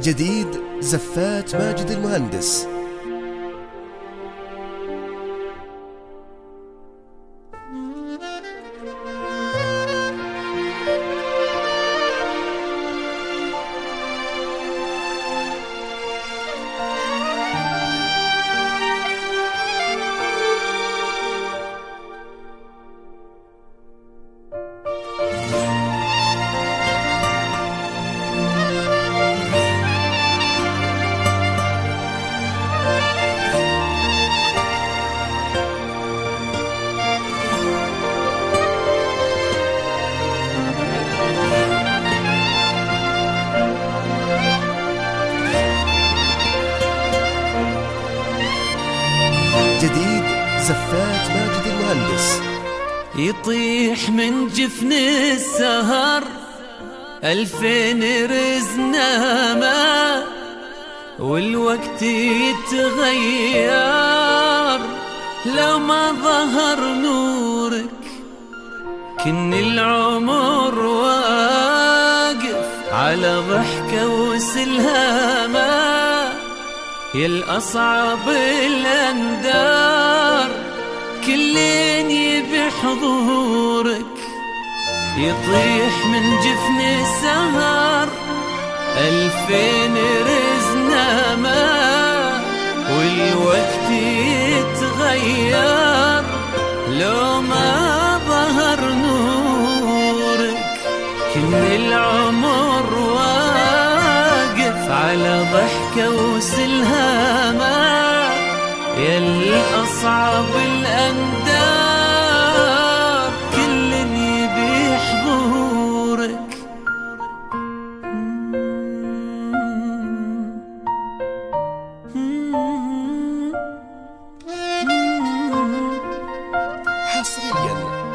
جديد زفات ماجد المهندس. جديد زفات ماجد المهندس. يطيح من جفن السهر 2000 رزنامة، والوقت يتغير لو ما ظهر نورك. كن العمر واقف على ضحكة وسلهامة، يا الأصعب الأندار كلين يبي حضورك. يطيح من جفن السهر 2000 رزنامة، والوقت يتغير لو ما ظهر نورك. كل العمر واقف على ضحكة وسلهامة، يا الأصعب الأندار كل يبي حضورك. حصريا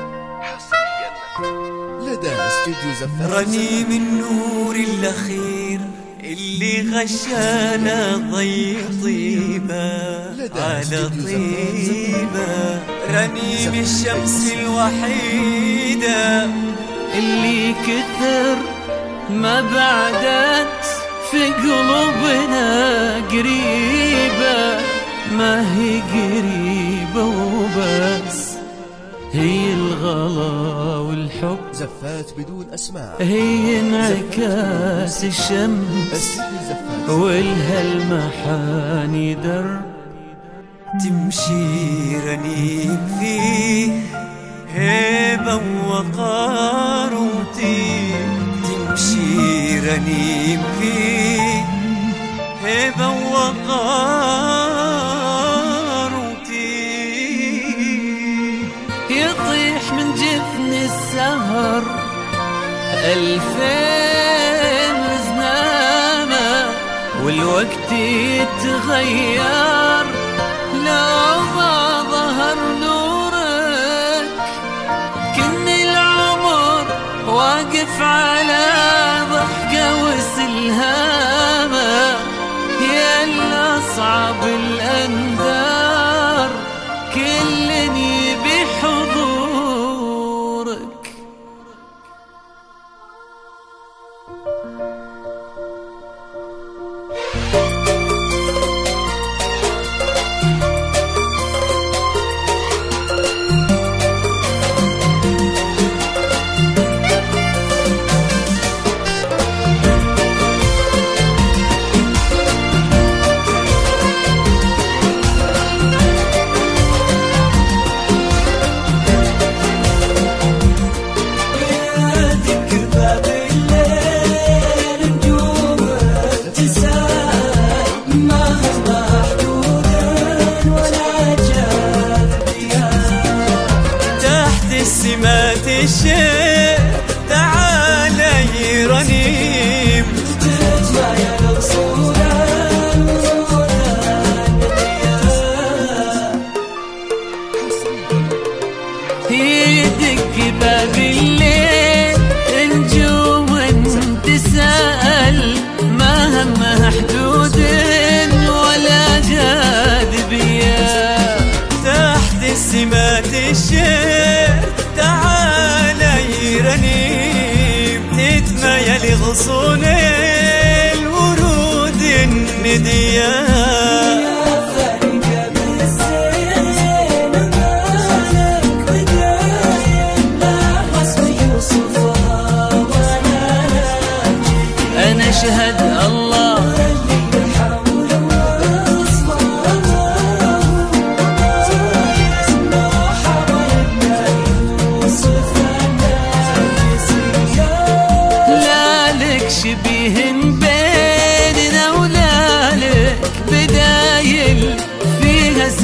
لدى استوديو زفات. رنيم النور الأخير اللي غشانا ضي طيبة على طيبة، رنيم الشمس الوحيدة اللي كثر ما بعدت في قلوبنا قريبة. ما هي قريبة وبس، هي الغلا والحب. زفات بدون أسماء، هي انعكاس الشمس والهالمحاني در. تمشي رنيم فيه هيبة ووقار وطيب، تمشي رنيم فيه هيبة ووقار وطيب. يطيح من جفن السهر 2000 رزنامة، والوقت يتغير لو ما ظهر نورك. كن العمر واقف على ضحكة وسلهامة، يا الأصعب الأندار كل يبي حضورك. سمات الشيء تعالى يرنيم، تجمع يا الأصولة يدق باب الليل نجوم تسأل، ما همها حدود ولا جاذبية. تحت السمات الشيء تعالى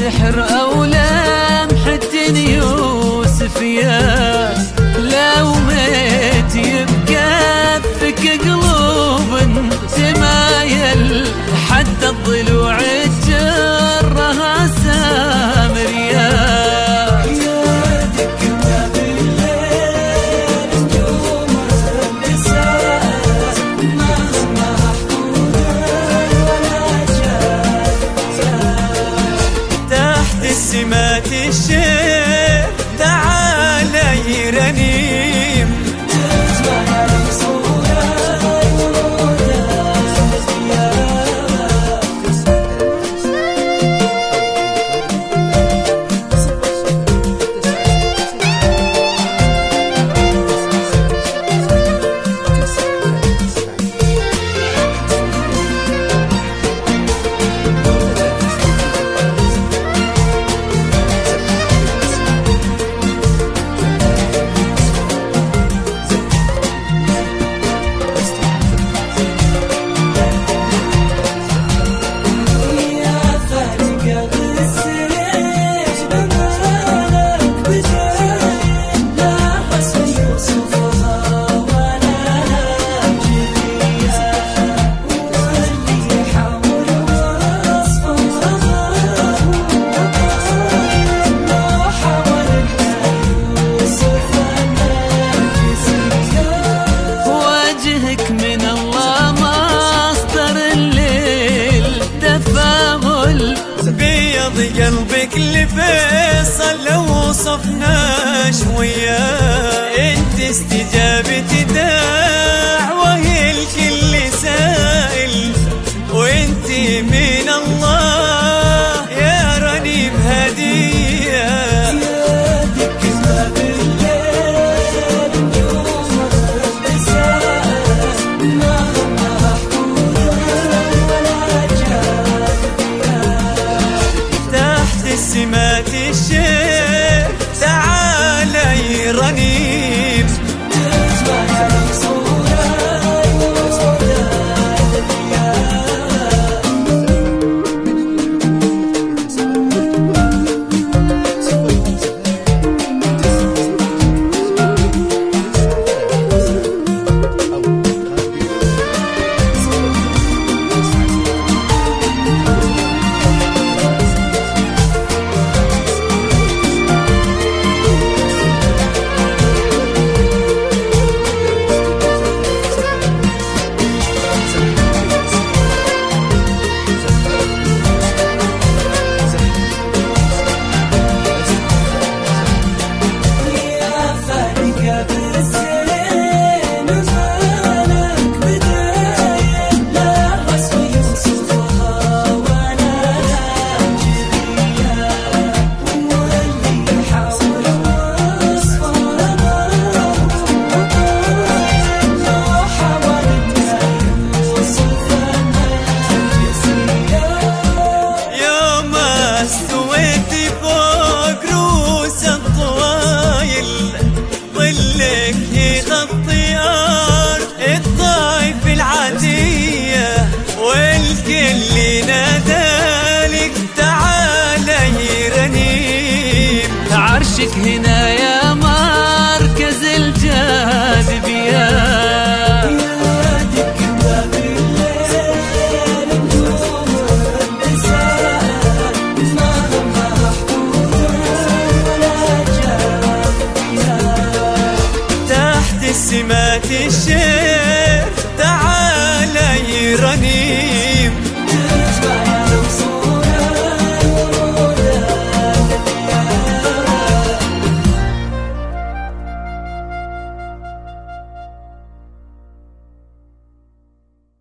سحر أو لمحة يوسف يا لو ميت يبكفك قلوب تمايل حتى الضلوع تجرها سامريا. سمات الشيخ تعالى يرنيم قلبك لفيصل لو وصفنا شوية انت استجابة دعوة الكل سائل وانت من الله يا رنيم هدية. سمات الشيخ تعالى يرنيم والكل نادالك تعالى يرنيم عرشك هنا